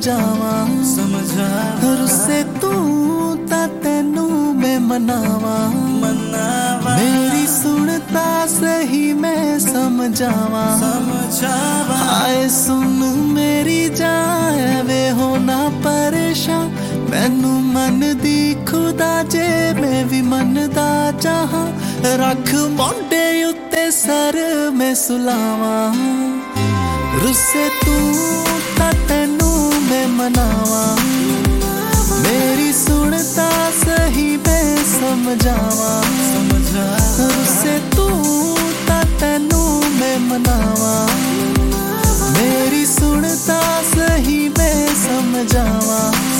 समझावा रुस्से तू ता तेनू मैं मनावा मेरी सुनता सही मैं समझावा आए सुन मेरी जाए वे होना परेशान मैनू मन दी खुदा जे मैं भी मनदा चाहां रख मोंडे उत्ते सर मैं सुलावा रुस्से तू ता तेनू मैं मनावा मेरी सुनता सही मैं समझावा रुस्से तू ता तेनू मैं मनावा मेरी सुनता सही मैं समझावा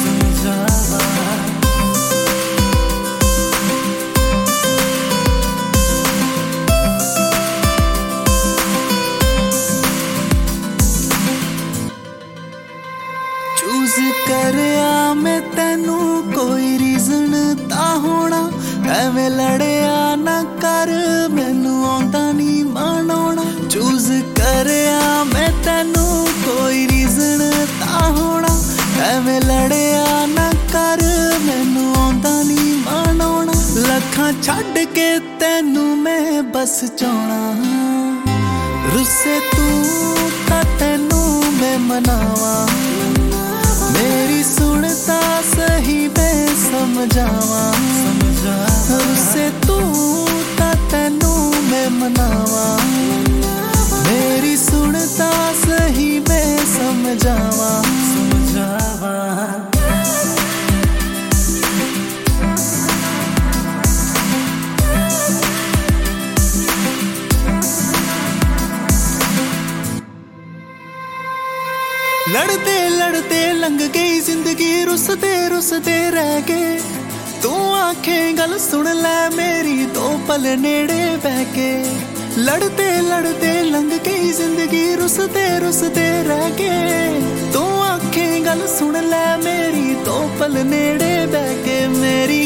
चूज करया मैं तेनू कोई रीजन ता होना एवें लड़िया ना कर मैनू आंदा नी मनाउणा चूज करया मैं तेनू कोई रीजन ता होना एवें लड़िया ना कर मैनू आंदा नी मनाउणा लखां छड्ड के तेनू मैं बस चाहना रुस्से तू ता तेनू मैं मनावा मेरी सुनता सही मैं समझावा रुस्से तू ता तेनू मैं मनावा मेरी सुनता सही मैं समझावा लड़ते लड़ते लंघ गई जिंदगी रुसते रह गए तू आंखें गल सुन ले मेरी दो पल नेड़े बह के लड़ते लड़ते लंघ गई जिंदगी रुसते रह गए तू आंखें गल सुन ले मेरी दो पल नेड़े बह के मेरी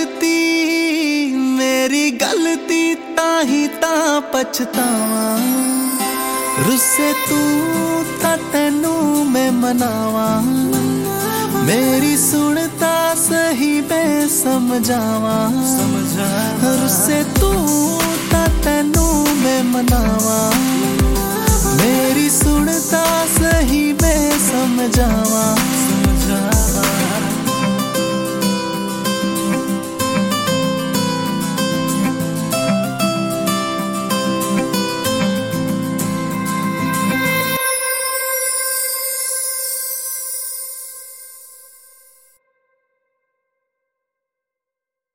गलती ताही ता पछतावा रुस्से तू ता तेनू मैं मनावा मेरी सुनता सही मैं समझावा रुस्से तू ता तेनू मैं मनावा मेरी सुनता सही मैं समझावा।